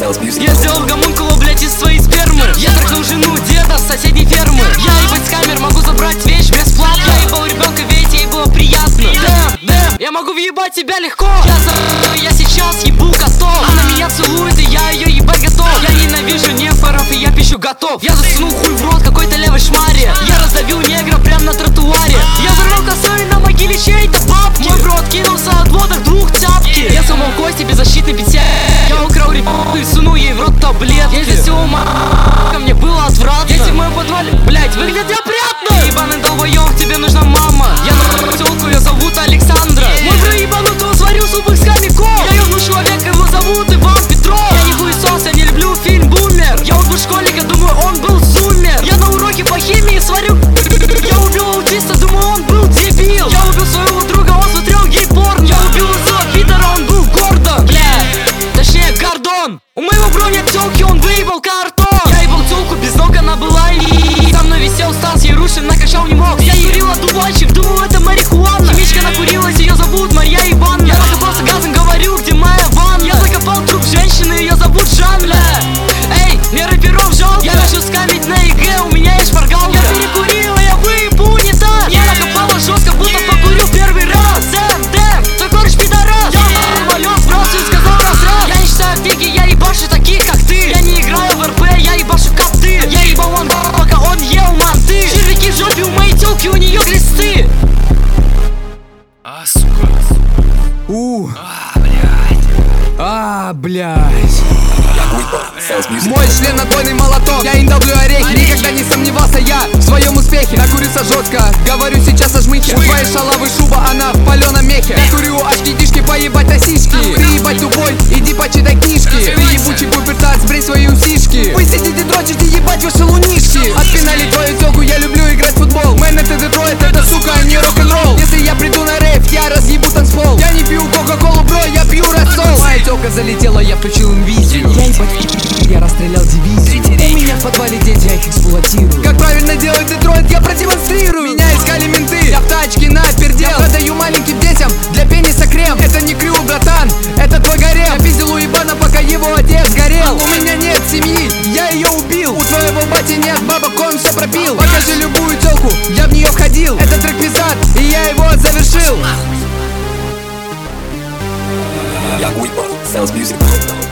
Я сделал гомункула, блять, из своей спермы. Я трахнул жену деда с соседней фермы. Я ебать с камер могу забрать вещь бесплатно. Я ебал ребенка, ведь ей было приятно. Дэм, я могу въебать тебя легко. Я сейчас ебу котов. Она меня целует, и я ее ебать готов. Я ненавижу нефоров, и я пищу готов. Я засунул хуй в рот какой-то левой шмаре. Я раздавил негра прям на тротуаре. Я взорвал косой на могиле чьей-то бабки. Мой брат кинулся от водок двух тяпки. Я сломал кости беззащитной пяти. Я украл ребенка и сунул ей в рот таблетки. Если все ума, ко мне было отвратно. Если в моем подвале, блять, выглядит опрятно. Ебаный долбоёб, тебе нужна мама. Я на тёлку, ее зовут Александра. Мой брат ебанутого сварил суп из хомяков. Я ёбну человека, его зовут Иван Петров. Я не хуесос, я не люблю фильм «Бумер». Я убил школьника, думаю, он был зумер. Я на уроке по химии сварю. Я убил аутиста, думаю, он был дебил. Я убил своего друга, он смотрел гей-порно. Я убил этого пидора, он был Гордон. Точнее, Гордон. У моего бро нет тёлки, он выебал картон. Я ебал тёлку, без ног она была и со мной висел Стас Ярушин, накачал не мог. Я курил одуванчик, думал, это марихуана. Химичка накурилась, ее зовут Марья Ивановна. Я закопался газом, говорю, где моя ванна. Я закопал труп женщины, ее зовут Жанна. Эй, мне рэперов жалко. Я начал скамить на ЕГЭ, у меня есть шпаргалка. Я перекурила, я выебу унитаз. Я накопала жестко, будто покурил первый раз. Дэм, твой кореш пидорас. Я рванёт в рот и сказал раз. Я не читаю книги, я ебашу таких, как ты. Я не играю в РП, я ебашу коты. Я ебал он, пока он ел манты. Червяки в жопе у моей тёлки, у нее глисты. Сука. Блядь. Мой член отбойный молоток. Я им долблю орехи. Никогда не сомневался я в своем успехе. Накурился жестко, говорю сейчас о жмыхе. У твоей шалавы шуба, она в паленом мехе. Я курю очки, дишки, поебать на сиськи. Ты ебать тупой, иди почитай книжки. Ты ебучий пупертат, сбрей свои усишки. Вы сидите дрочите, ебать ваши лунишки. Отпинали твою тёлку, я люблю играть в футбол. Мэн, это Детройт, это сука, не рок-н-ролл. Если я приду на рейв, я разъебу танцпол. Я не пью кока-колу, бро, я пью рассол. Моя тёлка залетела, я включил инвизию. Я ебать, я расстрелял дивизию. У меня в подвале дети, я их эксплуатирую. Как правильно делать Детройт, я продемонстрирую. Меня искали менты, я в тачке напердел. Я продаю маленьким детям для пениса крем. Это не крю, братан, это твой гарем. Я пиздил у ебана, пока его отец горел. У меня нет семьи, я ее убил. У твоего бати нет бабок, он все пропил. Покажи любую тёлку, я в нее входил. Это трек пиздат, и я его завершил. Young Weeper, Sounds Music.